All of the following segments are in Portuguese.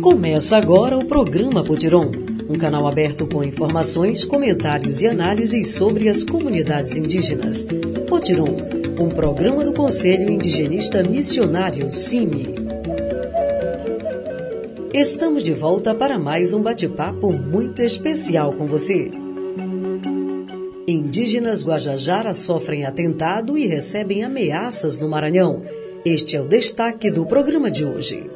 Começa agora o programa Potiron, um canal aberto com informações, comentários e análises sobre as comunidades indígenas. Potiron, um programa do Conselho Indigenista Missionário, CIMI. Estamos de volta para mais um bate-papo muito especial com você. Indígenas Guajajara sofrem atentado e recebem ameaças no Maranhão. Este é o destaque do programa de hoje.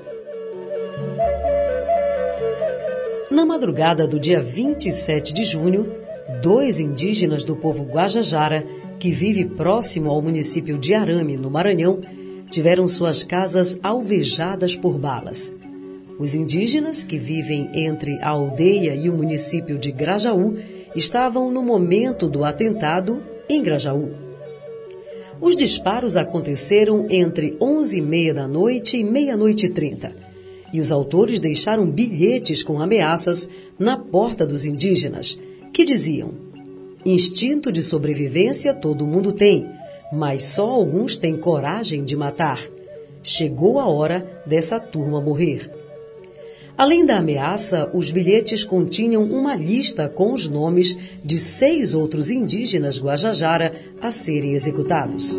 Na madrugada do dia 27 de junho, 2 indígenas do povo Guajajara, que vive próximo ao município de Arame, no Maranhão, tiveram suas casas alvejadas por balas. Os indígenas, que vivem entre a aldeia e o município de Grajaú, estavam no momento do atentado em Grajaú. Os disparos aconteceram entre 11h30 da noite e meia-noite e 30. E os autores deixaram bilhetes com ameaças na porta dos indígenas, que diziam: instinto de sobrevivência todo mundo tem, mas só alguns têm coragem de matar. Chegou a hora dessa turma morrer. Além da ameaça, os bilhetes continham uma lista com os nomes de 6 outros indígenas Guajajara a serem executados.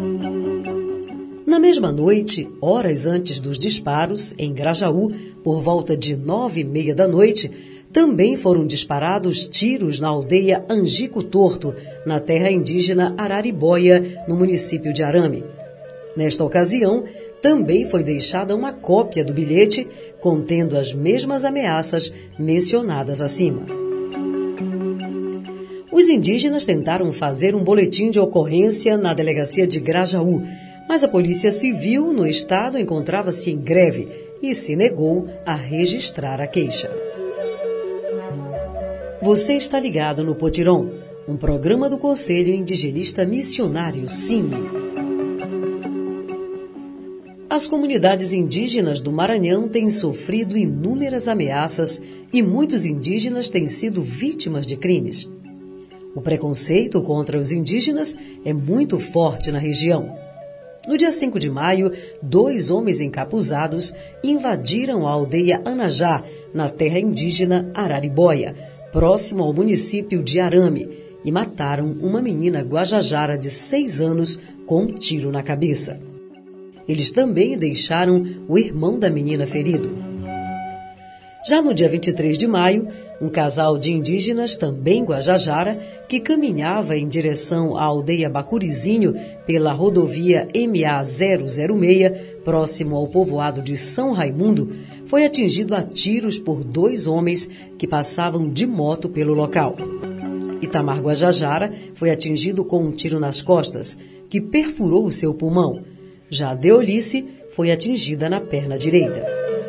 Na mesma noite, horas antes dos disparos, em Grajaú, por volta de 9h30 da noite, também foram disparados tiros na aldeia Angico Torto, na terra indígena Araribóia, no município de Arame. Nesta ocasião, também foi deixada uma cópia do bilhete contendo as mesmas ameaças mencionadas acima. Os indígenas tentaram fazer um boletim de ocorrência na delegacia de Grajaú, mas a Polícia Civil no estado encontrava-se em greve e se negou a registrar a queixa. Você está ligado no Potiron, um programa do Conselho Indigenista Missionário, CIMI. As comunidades indígenas do Maranhão têm sofrido inúmeras ameaças e muitos indígenas têm sido vítimas de crimes. O preconceito contra os indígenas é muito forte na região. No dia 5 de maio, 2 homens encapuzados invadiram a aldeia Anajá, na terra indígena Araribóia, próximo ao município de Arame, e mataram uma menina guajajara de 6 anos com um tiro na cabeça. Eles também deixaram o irmão da menina ferido. Já no dia 23 de maio, um casal de indígenas, também Guajajara, que caminhava em direção à aldeia Bacurizinho pela rodovia MA-006, próximo ao povoado de São Raimundo, foi atingido a tiros por 2 homens que passavam de moto pelo local. Itamar Guajajara foi atingido com um tiro nas costas, que perfurou o seu pulmão. Já Deolice foi atingida na perna direita.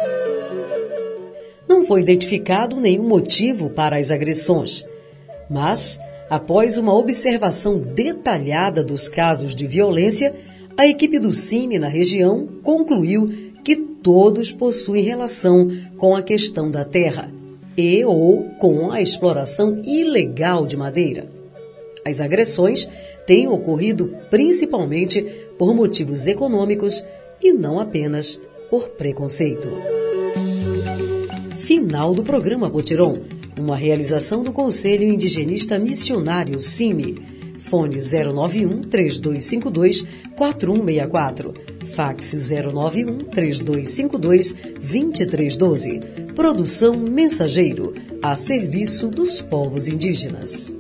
Não foi identificado nenhum motivo para as agressões, mas, após uma observação detalhada dos casos de violência, a equipe do CIMI na região concluiu que todos possuem relação com a questão da terra ou com a exploração ilegal de madeira. As agressões têm ocorrido principalmente por motivos econômicos e não apenas por preconceito. Final do programa Potiron, uma realização do Conselho Indigenista Missionário, CIMI. Fone 091-3252-4164. Fax 091-3252-2312. Produção Mensageiro, a serviço dos povos indígenas.